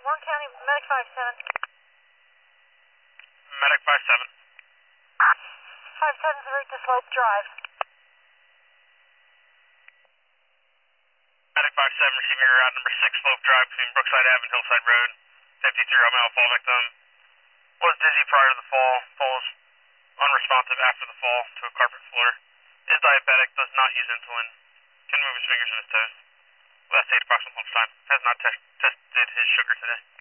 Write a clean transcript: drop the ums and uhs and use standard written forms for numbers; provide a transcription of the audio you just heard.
Warren County, Medic 57. Medic 57. 57's route to Slope Drive. Medic 57 receiving your route number 6, Slope Drive between Brookside Ave and Hillside Road. 53-year-old male fall victim. Was dizzy prior to the fall. Falls unresponsive after the fall to a carpet floor. Is diabetic, does not use insulin. Can move his fingers and his toes. Last date approximate lunchtime. Has not tested his sugar today.